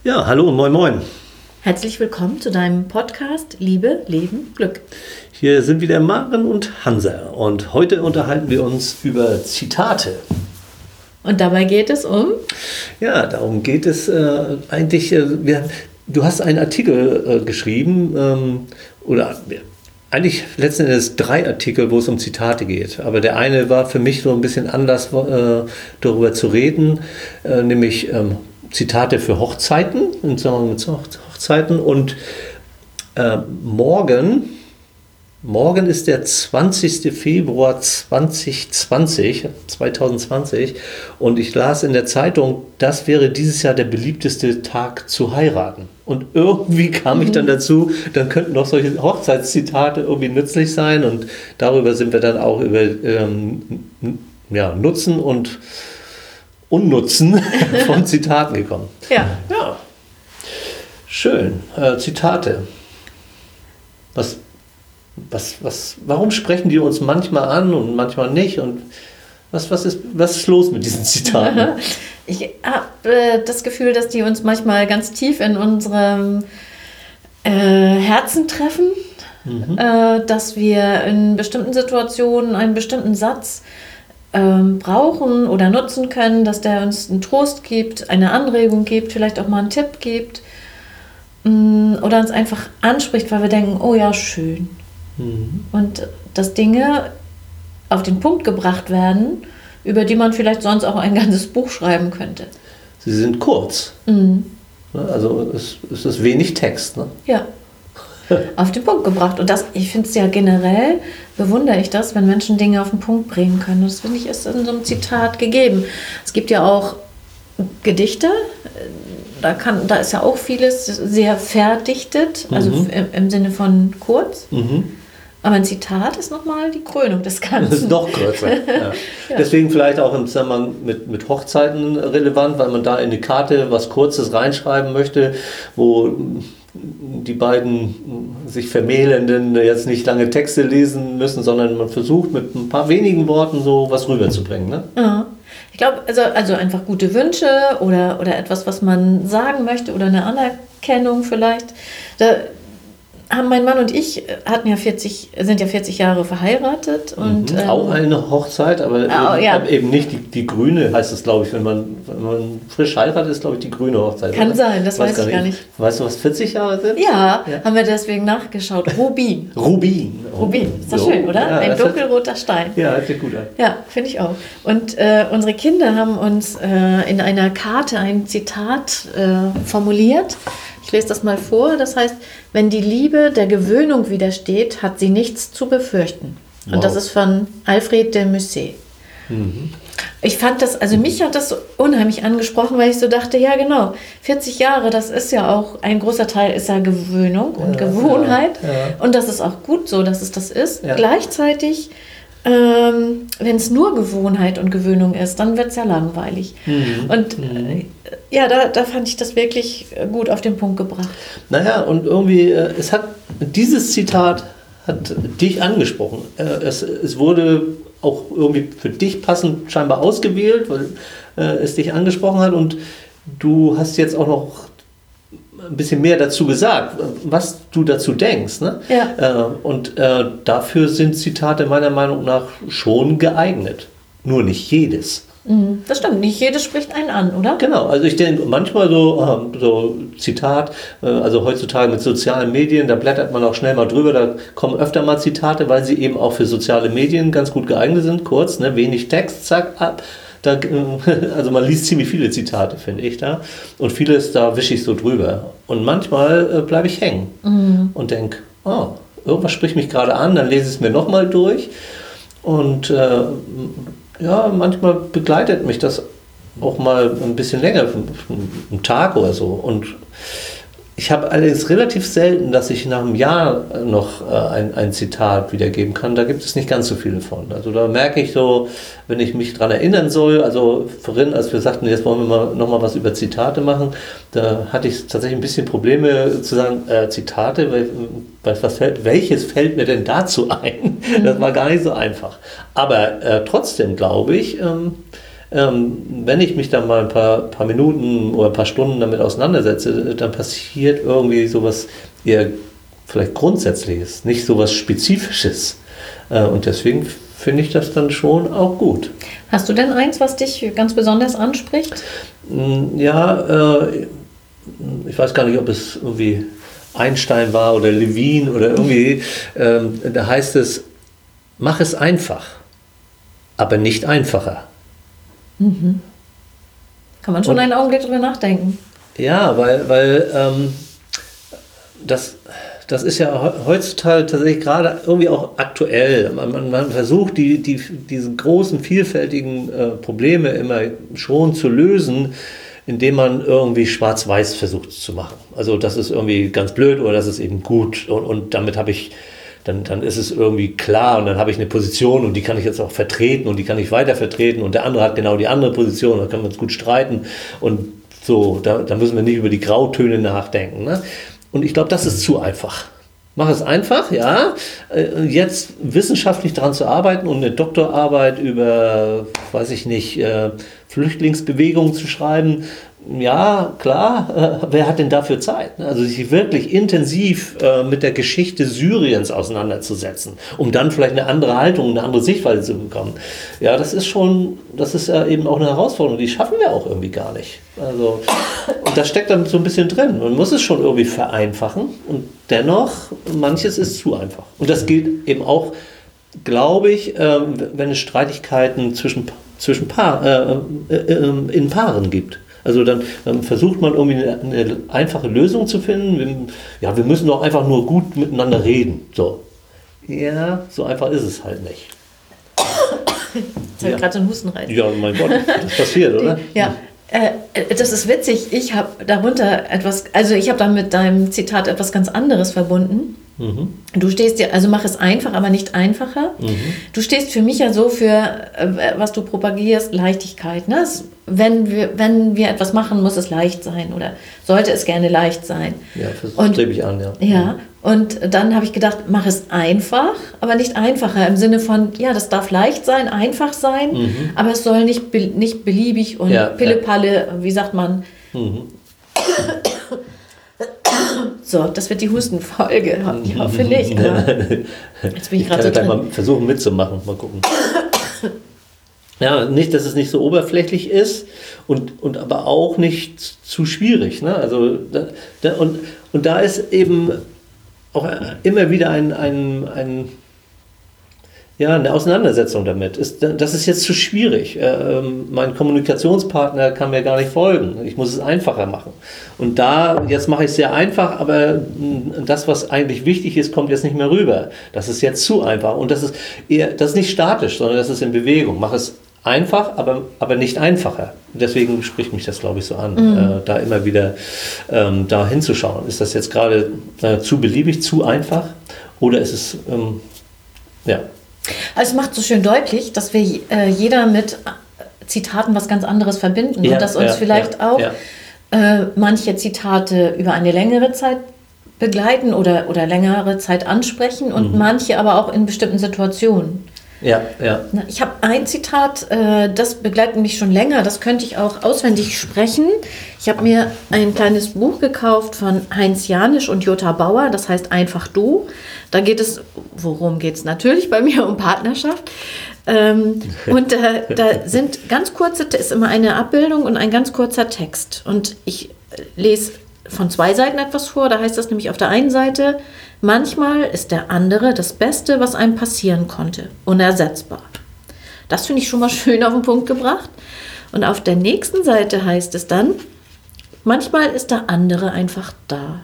Ja, hallo und moin moin. Herzlich willkommen zu deinem Podcast Liebe, Leben, Glück. Hier sind wieder Maren und Hansa und heute unterhalten wir uns über Zitate. Und dabei geht es um? Ja, darum geht es eigentlich. Du hast einen Artikel geschrieben oder eigentlich letzten Endes 3 Artikel, wo es um Zitate geht. Aber der eine war für mich so ein bisschen Anlass, darüber zu reden, nämlich Zitate für Hochzeiten, im Zusammenhang mit Hochzeiten. Und morgen ist der 20. Februar 2020 und ich las in der Zeitung, das wäre dieses Jahr der beliebteste Tag zu heiraten. Und irgendwie kam ich dann dazu, dann könnten doch solche Hochzeitszitate irgendwie nützlich sein und darüber sind wir dann auch über Nutzen und Unnutzen von Zitaten gekommen. Ja. Schön. Zitate. Warum sprechen die uns manchmal an und manchmal nicht? Und was ist los mit diesen Zitaten? Ich habe das Gefühl, dass die uns manchmal ganz tief in unserem Herzen treffen, dass wir in bestimmten Situationen einen bestimmten Satz brauchen oder nutzen können, dass der uns einen Trost gibt, eine Anregung gibt, vielleicht auch mal einen Tipp gibt oder uns einfach anspricht, weil wir denken, oh ja, schön. Und dass Dinge auf den Punkt gebracht werden, über die man vielleicht sonst auch ein ganzes Buch schreiben könnte. Sie sind kurz. Also es ist wenig Text. Ne? Ja, auf den Punkt gebracht. Und ich finde es ja generell, bewundere ich das, wenn Menschen Dinge auf den Punkt bringen können. Und das finde ich ist in so einem Zitat gegeben. Es gibt ja auch Gedichte, da ist ja auch vieles sehr verdichtet, also im Sinne von kurz. Aber ein Zitat ist nochmal die Krönung des Ganzen. Das ist noch kürzer. Ja. Ja. Deswegen vielleicht auch im Zusammenhang mit Hochzeiten relevant, weil man da in die Karte was Kurzes reinschreiben möchte, wo die beiden sich Vermählenden jetzt nicht lange Texte lesen müssen, sondern man versucht mit ein paar wenigen Worten so was rüberzubringen. Ne? Ja. Ich glaube, also einfach gute Wünsche oder etwas, was man sagen möchte oder eine Anerkennung vielleicht. Da haben mein Mann und ich sind ja 40 Jahre verheiratet. Und, auch eine Hochzeit, aber eben nicht die grüne, heißt es, glaube ich, wenn man frisch heiratet, ist, glaube ich, die grüne Hochzeit. Kann oder? Sein, das weiß ich gar nicht. Weißt du, was 40 Jahre sind? Ja, haben wir deswegen nachgeschaut. Rubin. Rubin, ist das schön, oder? Ja, ein dunkelroter Stein. Ja, hört sich gut an. Ja, finde ich auch. Und unsere Kinder haben uns in einer Karte ein Zitat formuliert. Ich lese das mal vor. Das heißt, wenn die Liebe der Gewöhnung widersteht, hat sie nichts zu befürchten. Wow. Und das ist von Alfred de Musset. Ich fand das, also mich hat das so unheimlich angesprochen, weil ich so dachte, ja genau, 40 Jahre, das ist ja auch, ein großer Teil ist ja Gewöhnung und Gewohnheit. Ja. Und das ist auch gut so, dass es das ist. Ja. Gleichzeitig, wenn es nur Gewohnheit und Gewöhnung ist, dann wird es ja langweilig. Und da fand ich das wirklich gut auf den Punkt gebracht. Naja, und irgendwie, dieses Zitat hat dich angesprochen. Es wurde auch irgendwie für dich passend scheinbar ausgewählt, weil es dich angesprochen hat und du hast jetzt auch noch ein bisschen mehr dazu gesagt, was du dazu denkst. Ne? Ja. Und dafür sind Zitate meiner Meinung nach schon geeignet. Nur nicht jedes. Das stimmt, nicht jedes spricht einen an, oder? Genau, also ich denke manchmal so Zitat, also heutzutage mit sozialen Medien, da blättert man auch schnell mal drüber, da kommen öfter mal Zitate, weil sie eben auch für soziale Medien ganz gut geeignet sind, kurz, ne, wenig Text, zack, ab. Also man liest ziemlich viele Zitate, finde ich da. Und vieles, da wische ich so drüber. Und manchmal bleibe ich hängen und denke, irgendwas spricht mich gerade an, dann lese ich es mir nochmal durch. Und manchmal begleitet mich das auch mal ein bisschen länger, einen Tag oder so. Und ich habe allerdings relativ selten, dass ich nach einem Jahr noch ein Zitat wiedergeben kann. Da gibt es nicht ganz so viele von. Also da merke ich so, wenn ich mich daran erinnern soll, also vorhin, als wir sagten, jetzt wollen wir noch mal was über Zitate machen, da hatte ich tatsächlich ein bisschen Probleme zu sagen, Zitate, welches fällt mir denn dazu ein? Das war gar nicht so einfach. Aber trotzdem glaube ich, wenn ich mich dann mal ein paar Minuten oder ein paar Stunden damit auseinandersetze, dann passiert irgendwie sowas eher vielleicht Grundsätzliches, nicht sowas Spezifisches. Und deswegen finde ich das dann schon auch gut. Hast du denn eins, was dich ganz besonders anspricht? Ja, ich weiß gar nicht, ob es irgendwie Einstein war oder Levin oder irgendwie, da heißt es, mach es einfach, aber nicht einfacher. Mhm. Kann man schon einen Augenblick drüber nachdenken. Ja, weil das ist ja heutzutage tatsächlich gerade irgendwie auch aktuell. Man versucht, diese großen, vielfältigen Probleme immer schon zu lösen, indem man irgendwie schwarz-weiß versucht zu machen. Also das ist irgendwie ganz blöd oder das ist eben gut. Und damit habe ich, dann ist es irgendwie klar und dann habe ich eine Position und die kann ich jetzt auch vertreten und die kann ich weiter vertreten und der andere hat genau die andere Position, da können wir uns gut streiten und so, da müssen wir nicht über die Grautöne nachdenken. Ne? Und ich glaube, das ist zu einfach. Mach es einfach, ja. Jetzt wissenschaftlich daran zu arbeiten und eine Doktorarbeit über, weiß ich nicht, Flüchtlingsbewegungen zu schreiben, ja, klar, wer hat denn dafür Zeit? Also sich wirklich intensiv mit der Geschichte Syriens auseinanderzusetzen, um dann vielleicht eine andere Haltung, eine andere Sichtweise zu bekommen. Ja, das ist ja eben auch eine Herausforderung, die schaffen wir auch irgendwie gar nicht. Also, und das steckt dann so ein bisschen drin. Man muss es schon irgendwie vereinfachen und dennoch, manches ist zu einfach. Und das gilt eben auch, glaube ich, wenn es Streitigkeiten in Paaren gibt. Also dann versucht man irgendwie eine einfache Lösung zu finden. Wir müssen doch einfach nur gut miteinander reden. So. Ja, so einfach ist es halt nicht. Jetzt habe ich gerade so einen Husten rein. Ja, mein Gott, das passiert, oder? Ja, das ist witzig. Ich habe darunter ich habe da mit deinem Zitat etwas ganz anderes verbunden. Mhm. Du stehst ja, also mach es einfach, aber nicht einfacher. Mhm. Du stehst für mich ja so für, was du propagierst, Leichtigkeit. Ne? Wenn wir etwas machen, muss es leicht sein oder sollte es gerne leicht sein. Ja, das strebe ich an, ja. Ja, und dann habe ich gedacht, mach es einfach, aber nicht einfacher im Sinne von, ja, das darf leicht sein, einfach sein, aber es soll nicht beliebig und Pille-Palle, wie sagt man. Mhm. So, das wird die Hustenfolge. Ich hoffe nicht. Jetzt bin ich gerade so drin. Mal versuchen mitzumachen. Mal gucken. Ja, nicht, dass es nicht so oberflächlich ist und aber auch nicht zu schwierig. Ne? Also und da ist eben auch immer wieder eine Auseinandersetzung damit. Das ist jetzt zu schwierig. Mein Kommunikationspartner kann mir gar nicht folgen. Ich muss es einfacher machen. Und jetzt mache ich es sehr einfach, aber das, was eigentlich wichtig ist, kommt jetzt nicht mehr rüber. Das ist jetzt zu einfach. Und das ist nicht statisch, sondern das ist in Bewegung. Mach es einfach, aber nicht einfacher. Deswegen spricht mich das, glaube ich, so an, da immer wieder da hinzuschauen. Ist das jetzt gerade zu beliebig, zu einfach? Oder ist es, Also es macht so schön deutlich, dass wir jeder mit Zitaten was ganz anderes verbinden und dass uns vielleicht auch manche Zitate über eine längere Zeit begleiten oder längere Zeit ansprechen und manche aber auch in bestimmten Situationen. Ja. Ich habe ein Zitat, das begleitet mich schon länger, das könnte ich auch auswendig sprechen. Ich habe mir ein kleines Buch gekauft von Heinz Janisch und Jutta Bauer, das heißt Einfach du. Da geht es, worum geht es natürlich bei mir, um Partnerschaft. Und da sind ganz kurze, ist immer eine Abbildung und ein ganz kurzer Text. Und ich lese von 2 Seiten etwas vor, da heißt das nämlich auf der einen Seite: Manchmal ist der andere das Beste, was einem passieren konnte, unersetzbar. Das finde ich schon mal schön auf den Punkt gebracht. Und auf der nächsten Seite heißt es dann: Manchmal ist der andere einfach da.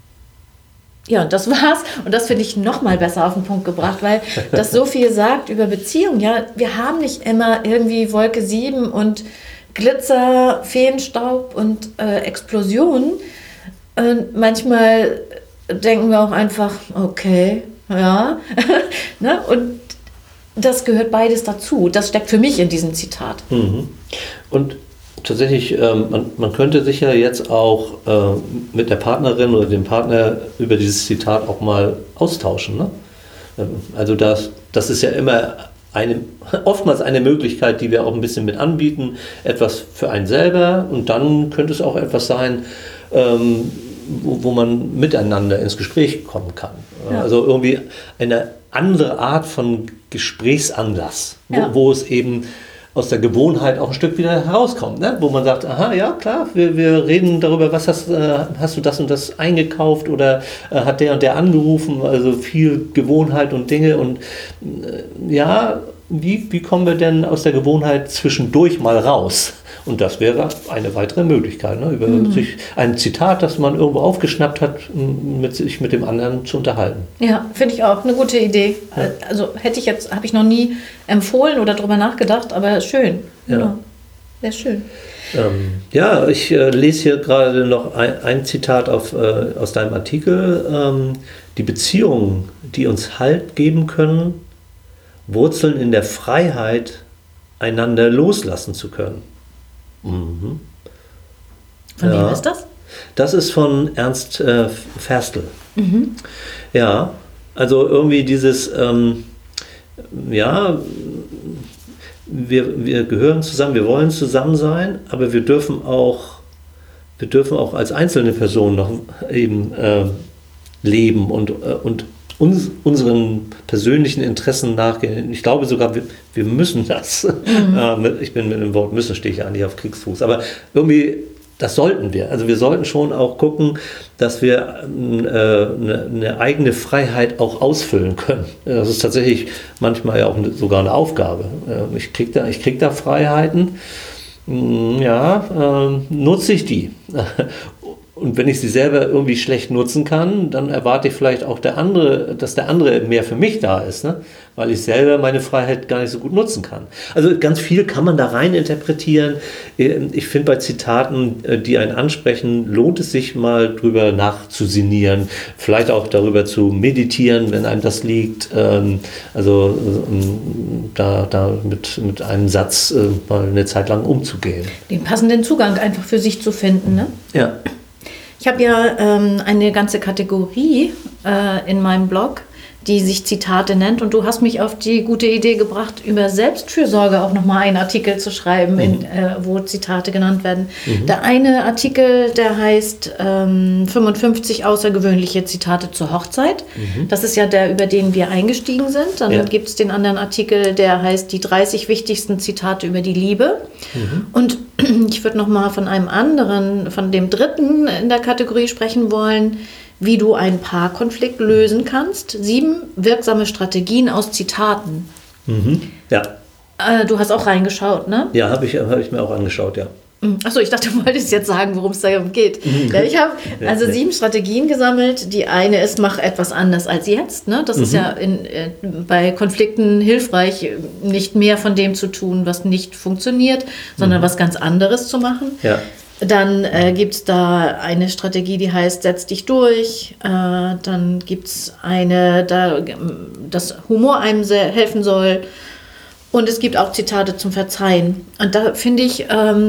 Ja, und das war's. Und das finde ich noch mal besser auf den Punkt gebracht, weil das so viel sagt über Beziehungen. Ja, wir haben nicht immer irgendwie Wolke 7 und Glitzer, Feenstaub und Explosionen. Manchmal denken wir auch einfach, okay, ja. Ne? Und das gehört beides dazu. Das steckt für mich in diesem Zitat. Mhm. Und tatsächlich, man könnte sich ja jetzt auch mit der Partnerin oder dem Partner über dieses Zitat auch mal austauschen. Ne? Also das ist ja immer oftmals eine Möglichkeit, die wir auch ein bisschen mit anbieten, etwas für einen selber, und dann könnte es auch etwas sein, wo man miteinander ins Gespräch kommen kann. Ja. Also irgendwie eine andere Art von Gesprächsanlass, wo es eben aus der Gewohnheit auch ein Stück wieder herauskommt, ne? Wo man sagt, aha, ja klar, wir reden darüber, was hast du das und das eingekauft oder hat der und der angerufen, also viel Gewohnheit und Dinge und wie kommen wir denn aus der Gewohnheit zwischendurch mal raus? Und das wäre eine weitere Möglichkeit, ne? Über ein Zitat, das man irgendwo aufgeschnappt hat, sich mit dem anderen zu unterhalten. Ja, finde ich auch eine gute Idee. Ja. Also habe ich noch nie empfohlen oder darüber nachgedacht, aber schön. Ja. Sehr schön. Ich lese hier gerade noch ein Zitat aus deinem Artikel. Die Beziehungen, die uns Halt geben können, wurzeln in der Freiheit, einander loslassen zu können. Mhm. Von wem ist das? Das ist von Ernst Ferstel. Mhm. Ja, also irgendwie dieses, wir gehören zusammen, wir wollen zusammen sein, aber wir dürfen auch als einzelne Personen noch eben leben und unseren persönlichen Interessen nachgehen. Ich glaube sogar, wir müssen das. Ich bin mit dem Wort müssen, stehe ich eigentlich auf Kriegsfuß. Aber irgendwie, das sollten wir. Also wir sollten schon auch gucken, dass wir eine eigene Freiheit auch ausfüllen können. Das ist tatsächlich manchmal ja auch sogar eine Aufgabe. Ich krieg da Freiheiten. Nutze ich die. Und wenn ich sie selber irgendwie schlecht nutzen kann, dann erwarte ich vielleicht auch dass der andere mehr für mich da ist, ne? Weil ich selber meine Freiheit gar nicht so gut nutzen kann. Also ganz viel kann man da rein interpretieren. Ich finde, bei Zitaten, die einen ansprechen, lohnt es sich mal drüber nachzusinnieren, vielleicht auch darüber zu meditieren, wenn einem das liegt. Da mit einem Satz mal eine Zeit lang umzugehen. Den passenden Zugang einfach für sich zu finden, ne? Ja. Ich habe ja eine ganze Kategorie in meinem Blog, die sich Zitate nennt. Und du hast mich auf die gute Idee gebracht, über Selbstfürsorge auch nochmal einen Artikel zu schreiben, wo Zitate genannt werden. Der eine Artikel, der heißt 55 außergewöhnliche Zitate zur Hochzeit. Das ist ja der, über den wir eingestiegen sind. Dann gibt es den anderen Artikel, der heißt die 30 wichtigsten Zitate über die Liebe. Und ich würde nochmal von dem dritten in der Kategorie sprechen wollen, wie du einen Paarkonflikt lösen kannst. 7 wirksame Strategien aus Zitaten. Ja. Du hast auch reingeschaut, ne? Ja, habe ich mir auch angeschaut, ja. Achso, ich dachte, du wolltest jetzt sagen, worum es darum geht. Ja, ich habe 7 Strategien gesammelt. Die eine ist, mach etwas anders als jetzt. Ne? Das ist ja bei Konflikten hilfreich, nicht mehr von dem zu tun, was nicht funktioniert, sondern was ganz anderes zu machen. Ja. Dann gibt es da eine Strategie, die heißt, setz dich durch. Dann gibt es dass Humor einem helfen soll. Und es gibt auch Zitate zum Verzeihen. Und da finde ich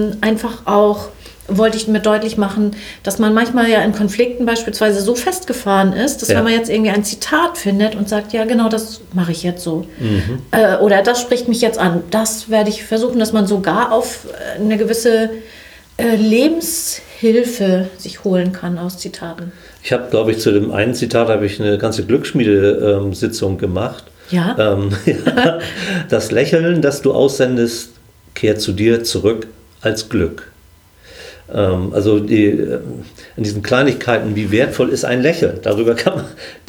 wollte ich mir deutlich machen, dass man manchmal ja in Konflikten beispielsweise so festgefahren ist, dass wenn man jetzt irgendwie ein Zitat findet und sagt, ja genau, das mache ich jetzt so. Oder das spricht mich jetzt an. Das werde ich versuchen, dass man sogar auf eine gewisse Lebenshilfe sich holen kann aus Zitaten. Ich habe, glaube ich, zu dem einen Zitat eine ganze Glücksschmiede-Sitzung gemacht. Ja? Das Lächeln, das du aussendest, kehrt zu dir zurück als Glück. Also in diesen Kleinigkeiten, wie wertvoll ist ein Lächeln? Darüber kann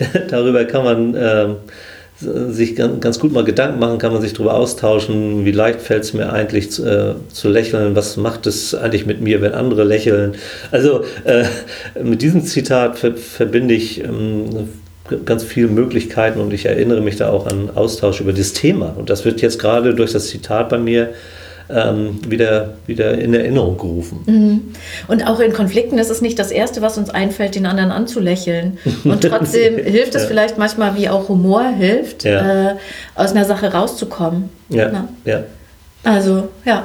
man sich ganz gut mal Gedanken machen, kann man sich darüber austauschen, wie leicht fällt es mir eigentlich zu lächeln, was macht es eigentlich mit mir, wenn andere lächeln. Also mit diesem Zitat verbinde ich ganz viele Möglichkeiten und ich erinnere mich da auch an Austausch über das Thema. Und das wird jetzt gerade durch das Zitat bei mir wieder in Erinnerung gerufen. Und auch in Konflikten ist es nicht das Erste, was uns einfällt, den anderen anzulächeln. Und trotzdem hilft es vielleicht manchmal, wie auch Humor hilft, aus einer Sache rauszukommen. Ja. Also, ja.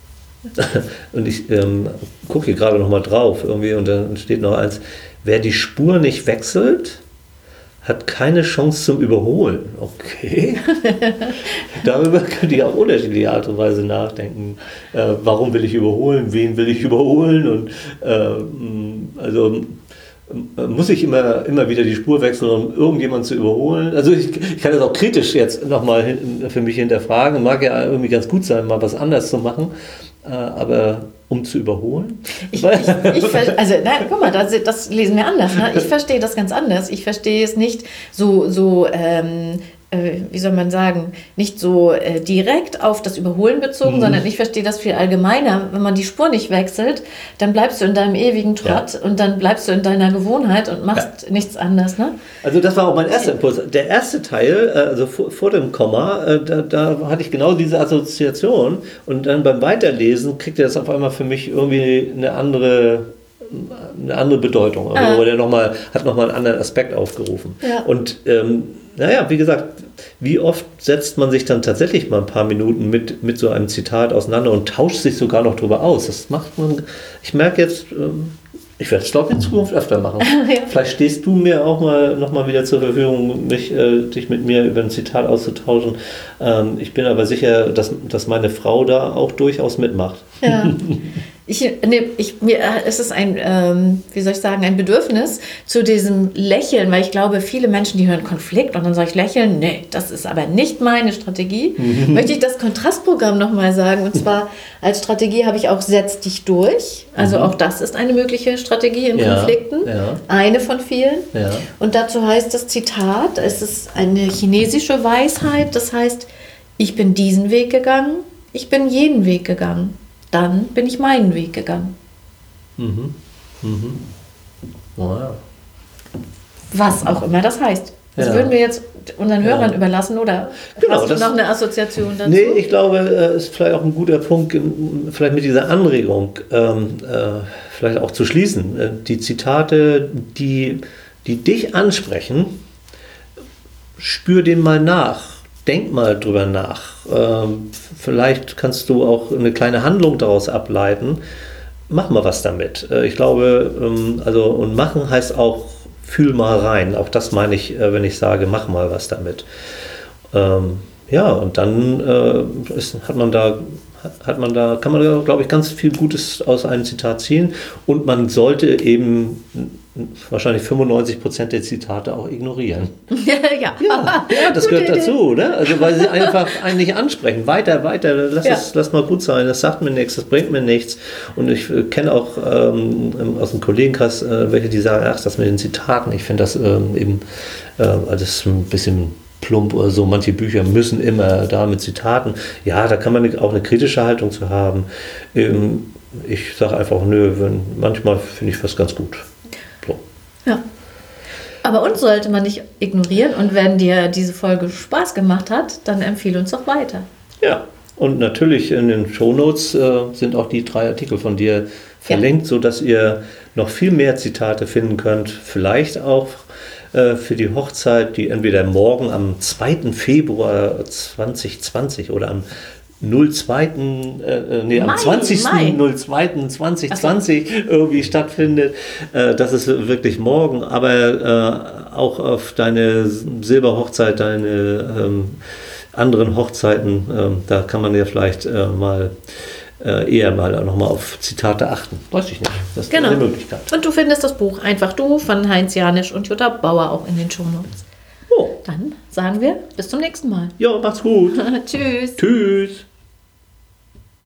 Und ich gucke hier gerade noch mal drauf irgendwie und dann steht noch eins, wer die Spur nicht wechselt, hat keine Chance zum Überholen. Okay. Darüber könnt ihr auf unterschiedliche Art und Weise nachdenken. Warum will ich überholen? Wen will ich überholen? Und also muss ich immer wieder die Spur wechseln, um irgendjemanden zu überholen? Also ich kann das auch kritisch jetzt nochmal für mich hinterfragen. Mag ja irgendwie ganz gut sein, mal was anderes zu machen. Aber um zu überholen? Also, nein, guck mal, das lesen wir anders. Ne? Ich verstehe das ganz anders. Ich verstehe es nicht so wie soll man sagen, nicht so direkt auf das Überholen bezogen, sondern ich verstehe das viel allgemeiner. Wenn man die Spur nicht wechselt, dann bleibst du in deinem ewigen Trott und dann bleibst du in deiner Gewohnheit und machst nichts anderes. Ne? Also das war auch mein erster Impuls. Der erste Teil, also vor dem Komma, da hatte ich genau diese Assoziation und dann beim Weiterlesen kriegt er das auf einmal für mich irgendwie eine andere Bedeutung. Also hat nochmal einen anderen Aspekt aufgerufen. Ja. Und wie gesagt, wie oft setzt man sich dann tatsächlich mal ein paar Minuten mit so einem Zitat auseinander und tauscht sich sogar noch drüber aus. Das macht man, ich merke jetzt, ich werde es, glaube ich, in Zukunft öfter machen. Ja. Vielleicht stehst du mir auch noch mal wieder zur Verfügung, dich mit mir über ein Zitat auszutauschen. Ich bin aber sicher, dass meine Frau da auch durchaus mitmacht. Ja. Es ist ein Bedürfnis zu diesem Lächeln, weil ich glaube, viele Menschen, die hören Konflikt und dann sage ich lächeln, nee, das ist aber nicht meine Strategie. Möchte ich das Kontrastprogramm nochmal sagen, und zwar als Strategie habe ich auch setz dich durch, also auch das ist eine mögliche Strategie in Konflikten, eine von vielen. Ja. Und dazu heißt das Zitat, es ist eine chinesische Weisheit, das heißt, ich bin diesen Weg gegangen, ich bin jeden Weg gegangen. Dann bin ich meinen Weg gegangen. Wow. Was auch immer das heißt. Das würden wir jetzt unseren Hörern überlassen, oder hast du noch eine Assoziation dazu? Nee, ich glaube, ist vielleicht auch ein guter Punkt, vielleicht mit dieser Anregung vielleicht auch zu schließen. Die Zitate, die dich ansprechen, spür dem mal nach. Denk mal drüber nach. Vielleicht kannst du auch eine kleine Handlung daraus ableiten. Mach mal was damit. Ich glaube, und machen heißt auch, fühl mal rein. Auch das meine ich, wenn ich sage, mach mal was damit. Und dann kann man, glaube ich, ganz viel Gutes aus einem Zitat ziehen. Und man sollte eben wahrscheinlich 95% der Zitate auch ignorieren. Ja, das gehört dazu, ne? Also weil sie einfach einen nicht ansprechen. Weiter, lass mal gut sein, das sagt mir nichts, das bringt mir nichts. Und ich kenne auch aus dem Kollegenkreis welche, die sagen, ach, das mit den Zitaten, ich finde das alles ein bisschen plump oder so. Manche Bücher müssen immer da mit Zitaten. Ja, da kann man auch eine kritische Haltung zu haben. Ich sage einfach, manchmal finde ich was ganz gut. So. Ja. Aber uns sollte man nicht ignorieren, und wenn dir diese Folge Spaß gemacht hat, dann empfehle uns doch weiter. Ja, und natürlich in den Shownotes sind auch die 3 Artikel von dir verlinkt, sodass ihr noch viel mehr Zitate finden könnt. Vielleicht auch für die Hochzeit, die entweder morgen am 2. Februar 2020 oder am 20.02.2020 irgendwie stattfindet. Das ist wirklich morgen, aber auch auf deine Silberhochzeit, deine anderen Hochzeiten, da kann man ja vielleicht eher mal nochmal auf Zitate achten. Weiß ich nicht. Das ist eine Möglichkeit. Und du findest das Buch Einfach du von Heinz Janisch und Jutta Bauer auch in den Shownotes. Dann sagen wir bis zum nächsten Mal. Ja, macht's gut. Tschüss. Tschüss.